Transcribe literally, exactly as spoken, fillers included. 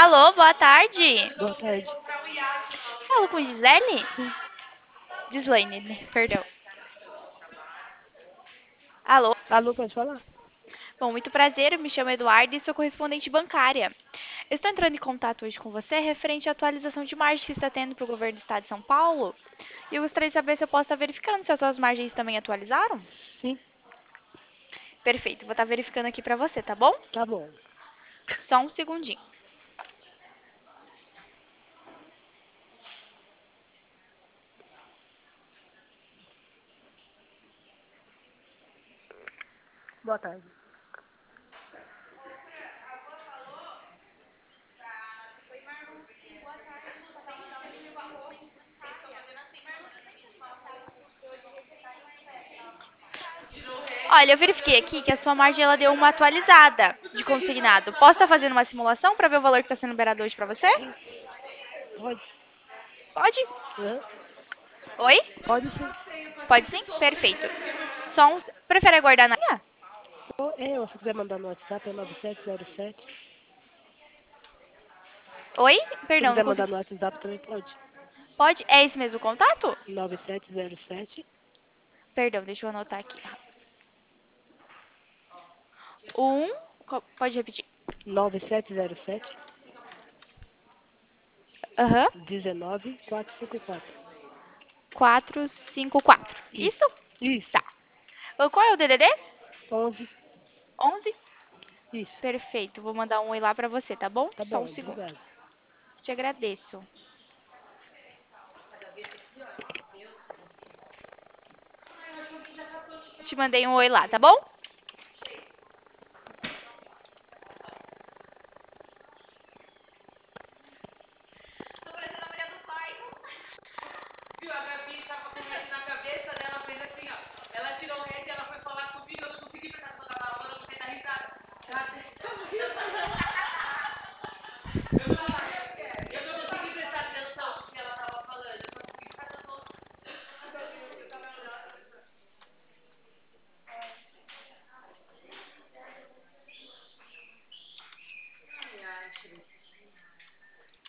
Alô, boa tarde. Boa tarde. Falo com Gisele? Sim. Gislaine, né? Perdão. Alô? Alô, pode falar? Bom, muito prazer, eu me chamo Eduardo e sou correspondente bancária. Estou entrando em contato hoje com você referente à atualização de margens que está tendo para o governo do estado de São Paulo. E eu gostaria de saber se eu posso estar verificando se as suas margens também atualizaram. Sim, Perfeito, vou estar verificando aqui para você, tá bom? tá bom. Só um segundinho. Boa tarde. Olha, eu verifiquei aqui que a sua margem ela deu uma atualizada de consignado. Posso estar fazendo uma simulação para ver o valor que está sendo liberado hoje para você? Sim, pode. Pode? Hã? Oi? Pode sim. Pode sim? Perfeito. Só um... Prefere aguardar na linha? Ou é, se quiser mandar no WhatsApp, é nove sete zero sete. Oi? Se Perdão, não quiser mandar consegui. no WhatsApp também pode. Pode? É esse mesmo contato? nove sete zero sete Perdão, deixa eu anotar aqui. Um. co- Pode repetir. nove sete zero sete Aham. dezenove quatrocentos e cinquenta e quatro. Quatro, cinco, quatro. Isso? Isso. Isso. Tá. Ah, qual é o D D D? Onze. Onze. Isso. Perfeito. Vou mandar um oi lá pra você, tá bom? Tá Só um bom, segundo. obrigado. Te agradeço. Te mandei um oi lá, tá bom?